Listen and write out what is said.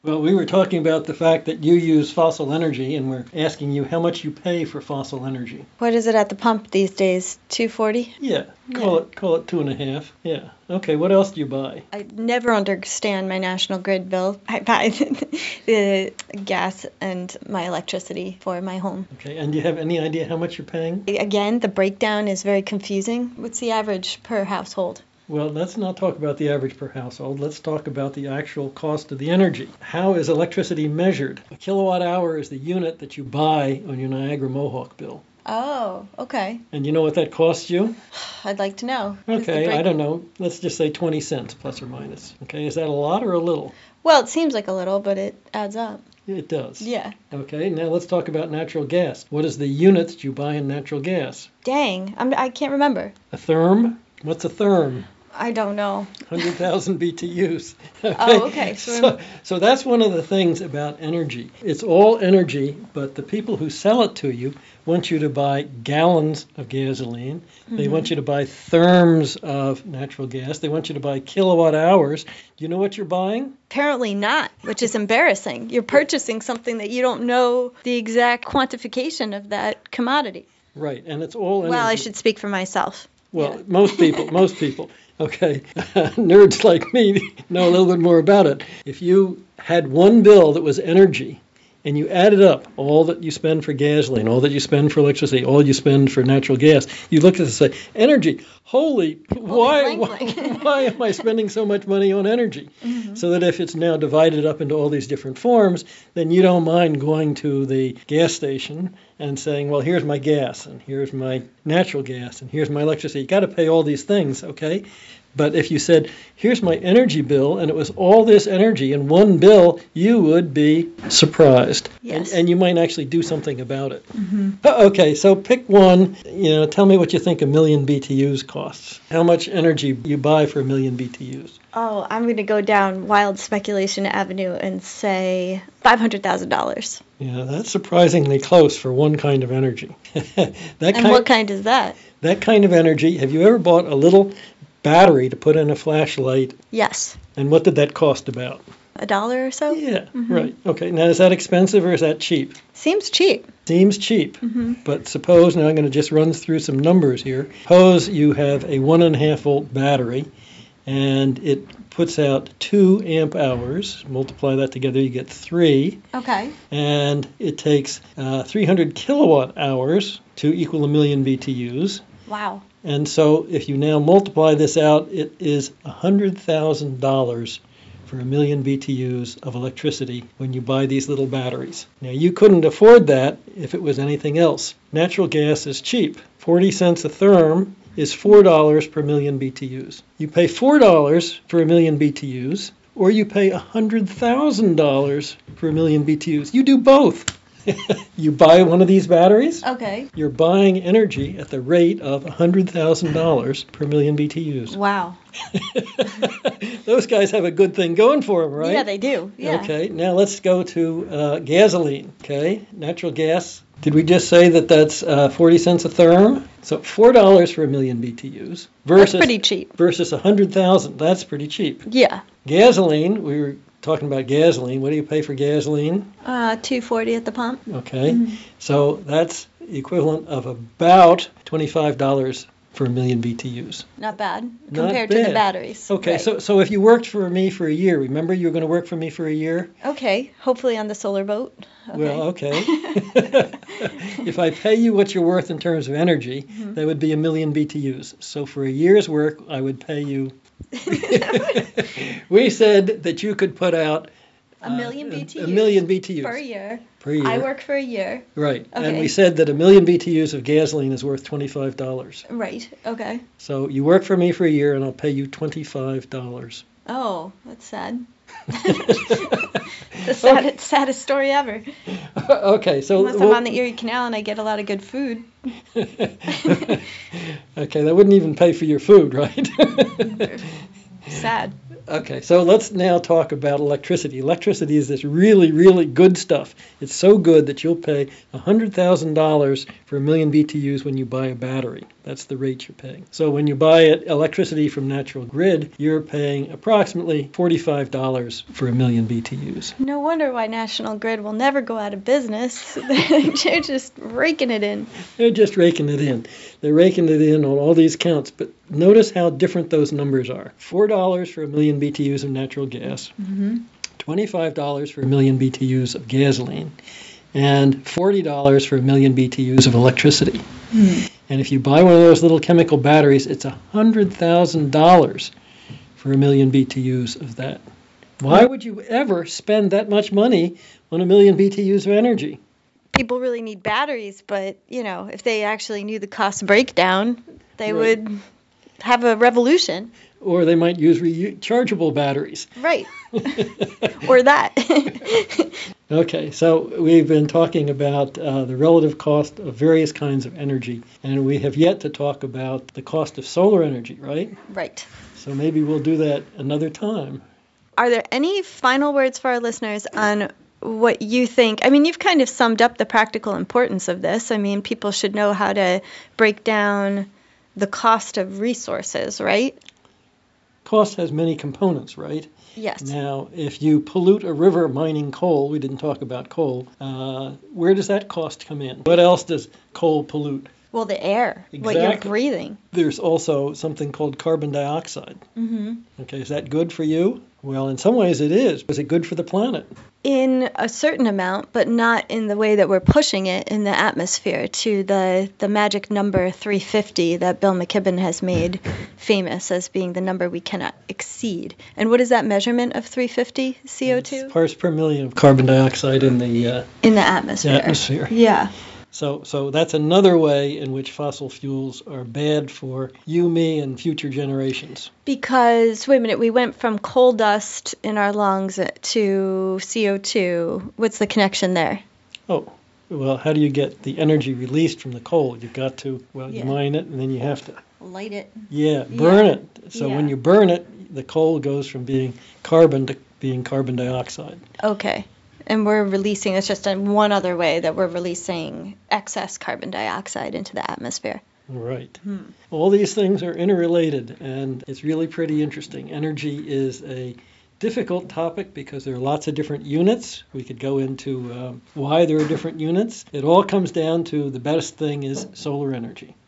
Well, we were talking about the fact that you use fossil energy, and we're asking you how much you pay for fossil energy. What is it at the pump these days? $2.40? Yeah, call it 2.5. Yeah. Okay, what else do you buy? I never understand my National Grid bill. I buy the gas and my electricity for my home. Okay, and do you have any idea how much you're paying? Again, the breakdown is very confusing. What's the average per household? Well, let's not talk about the average per household. Let's talk about the actual cost of the energy. How is electricity measured? A kilowatt hour is the unit that you buy on your Niagara Mohawk bill. Oh, okay. And you know what that costs you? I'd like to know. Okay, I don't know. Let's just say 20 cents plus or minus. Okay, is that a lot or a little? Well, it seems like a little, but it adds up. It does. Yeah. Okay, now let's talk about natural gas. What is the unit that you buy in natural gas? Dang, I can't remember. A therm? What's a therm? I don't know. 100,000 BTUs. Okay? Oh, okay. So that's one of the things about energy. It's all energy, but the people who sell it to you want you to buy gallons of gasoline. They want you to buy therms of natural gas. They want you to buy kilowatt hours. Do you know what you're buying? Apparently not, which is embarrassing. You're purchasing something that you don't know the exact quantification of that commodity. Right, and it's all energy. Well, I should speak for myself. Well, yeah. most people. Okay, nerds like me know a little bit more about it. If you had one bill that was energy, and you added up all that you spend for gasoline, all that you spend for electricity, all you spend for natural gas, you look at it and say, energy, why am I spending so much money on energy? Mm-hmm. So that if it's now divided up into all these different forms, then you don't mind going to the gas station and saying, well, here's my gas, and here's my natural gas, and here's my electricity. You got to pay all these things, okay? But if you said, here's my energy bill, and it was all this energy in one bill, you would be surprised. Yes. And you might actually do something about it. Mm-hmm. Okay, so pick one. Tell me what you think a million BTUs costs. How much energy you buy for a million BTUs? Oh, I'm going to go down wild speculation avenue and say $500,000. Yeah, that's surprisingly close for one kind of energy. What kind is that? That kind of energy, have you ever bought a little battery to put in a flashlight? Yes. And what did that cost about? $1 or so? Yeah, right. Okay, now is that expensive or is that cheap? Seems cheap. Seems cheap. Mm-hmm. But suppose, now I'm going to just run through some numbers here. Suppose you have a 1.5 volt battery and it puts out 2 amp hours. Multiply that together, you get 3. Okay. And it takes 300 kilowatt hours to equal a million BTUs. Wow. And so if you now multiply this out, it is $100,000 for a million BTUs of electricity when you buy these little batteries. Now, you couldn't afford that if it was anything else. Natural gas is cheap. 40 cents a therm is $4 per million BTUs. You pay $4 for a million BTUs, or you pay $100,000 for a million BTUs. You do both. You buy one of these batteries, okay, you're buying energy at the rate of $100,000 per million BTUs. Wow. Those guys have a good thing going for them, right? Yeah, they do. Yeah. Okay, now let's go to gasoline. Okay, natural gas. Did we just say that that's 40 cents a therm? So $4 for a million BTUs versus, that's pretty cheap. Versus 100,000. That's pretty cheap. Yeah. Gasoline, we were talking about gasoline. What do you pay for gasoline? $2.40 at the pump. Okay, so that's equivalent of about $25 for a million BTUs. Not bad Not compared bad. to the batteries. Okay, right. so if you worked for me for a year, remember you were going to work for me for a year? Okay, hopefully on the solar boat. Okay. Well, okay. If I pay you what you're worth in terms of energy, that would be a million BTUs. So for a year's work, I would pay you. We said that you could put out a million BTUs. A million BTUs. Per year. Per year. I work for a year. Right. Okay. And we said that a million BTUs of gasoline is worth $25. Right. Okay. So you work for me for a year and I'll pay you $25. Oh, that's sad. The saddest story ever. Okay, so unless I'm on the Erie Canal and I get a lot of good food. Okay, that wouldn't even pay for your food, right? Sad. Okay, so let's now talk about electricity. Electricity is this really, really good stuff. It's so good that you'll pay $100,000 for a million BTUs when you buy a battery. That's the rate you're paying. So when you buy electricity from National Grid, you're paying approximately $45 for a million BTUs. No wonder why National Grid will never go out of business. They're just raking it in. They're just raking it in. They're raking it in on all these counts. But notice how different those numbers are. $4 for a million BTUs of natural gas, $25 for a million BTUs of gasoline, and $40 for a million BTUs of electricity. And if you buy one of those little chemical batteries, it's $100,000 for a million BTUs of that. Why would you ever spend that much money on a million BTUs of energy? People really need batteries, but, if they actually knew the cost breakdown, they would have a revolution. Or they might use rechargeable batteries. Right. Or that. Okay, so we've been talking about the relative cost of various kinds of energy, and we have yet to talk about the cost of solar energy, right? Right. So maybe we'll do that another time. Are there any final words for our listeners on what you think? I mean, you've kind of summed up the practical importance of this. I mean, people should know how to break down the cost of resources, right? Cost has many components, right? Yes. Now, if you pollute a river mining coal, we didn't talk about coal, where does that cost come in? What else does coal pollute? Well, the air, what you're breathing. There's also something called carbon dioxide. Okay, is that good for you? Well, in some ways it is. Is it good for the planet? In a certain amount, but not in the way that we're pushing it in the atmosphere to the magic number 350 that Bill McKibben has made famous as being the number we cannot exceed. And what is that measurement of 350 CO2? It's parts per million of carbon dioxide in the atmosphere. Yeah. So that's another way in which fossil fuels are bad for you, me, and future generations. Because, wait a minute, we went from coal dust in our lungs to CO2. What's the connection there? Oh, well, how do you get the energy released from the coal? You've got to, you mine it, and then you have to light it. Yeah, burn it. So when you burn it, the coal goes from being carbon to being carbon dioxide. Okay. And we're releasing, it's just one other way that we're releasing excess carbon dioxide into the atmosphere. Right. All these things are interrelated, and it's really pretty interesting. Energy is a difficult topic because there are lots of different units. We could go into why there are different units. It all comes down to the best thing is solar energy.